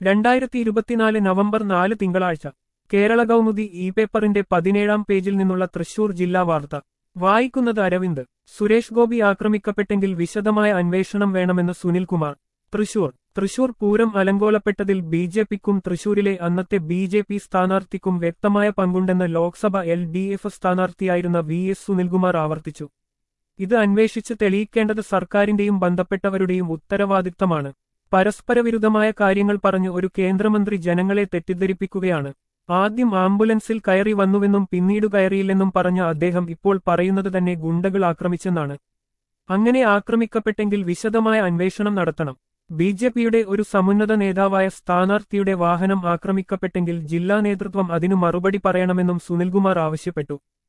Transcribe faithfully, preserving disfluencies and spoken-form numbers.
രണ്ടായിരത്തി ഇരുപത്തിനാല് നവംബർ നാല് തിങ്കളാഴ്ച കേരള കൗമുദി ഇ പേപ്പറിന്റെ പതിനേഴാം പേജിൽ നിന്നുള്ള തൃശൂർ ജില്ലാ വാർത്ത വായിക്കുന്നത് അരവിന്ദ്. സുരേഷ് ഗോപി ആക്രമിക്കപ്പെട്ടെങ്കിൽ വിശദമായ അന്വേഷണം വേണമെന്ന് സുനിൽകുമാർ. തൃശൂർ തൃശൂർ പൂരം അലങ്കോലപ്പെട്ടതിൽ ബി ജെ പിക്കും തൃശൂരിലെ അന്നത്തെ ബി ജെ പി സ്ഥാനാർത്ഥിക്കും വ്യക്തമായ പങ്കുണ്ടെന്ന് ലോക്സഭ എൽ ഡി എഫ് സ്ഥാനാർത്ഥിയായിരുന്ന വി എസ് സുനിൽകുമാർ ആവർത്തിച്ചു. ഇത് അന്വേഷിച്ച് തെളിയിക്കേണ്ടത് സർക്കാരിന്റെയും ബന്ധപ്പെട്ടവരുടെയും ഉത്തരവാദിത്തമാണ്. പരസ്പരവിരുദ്ധമായ കാര്യങ്ങൾ പറഞ്ഞ് ഒരു കേന്ദ്രമന്ത്രി ജനങ്ങളെ തെറ്റിദ്ധരിപ്പിക്കുകയാണ്. ആദ്യം ആംബുലൻസിൽ കയറി വന്നുവെന്നും പിന്നീട് കയറിയില്ലെന്നും പറഞ്ഞ അദ്ദേഹം ഇപ്പോൾ പറയുന്നത് തന്നെ ഗുണ്ടകൾ ആക്രമിച്ചെന്നാണ്. അങ്ങനെ ആക്രമിക്കപ്പെട്ടെങ്കിൽ വിശദമായ അന്വേഷണം നടത്തണം. ബി ജെ പിയുടെ ഒരു സമുന്നത നേതാവായ സ്ഥാനാർത്ഥിയുടെ വാഹനം ആക്രമിക്കപ്പെട്ടെങ്കിൽ ജില്ലാ നേതൃത്വം അതിനു മറുപടി പറയണമെന്നും സുനിൽകുമാർ ആവശ്യപ്പെട്ടു.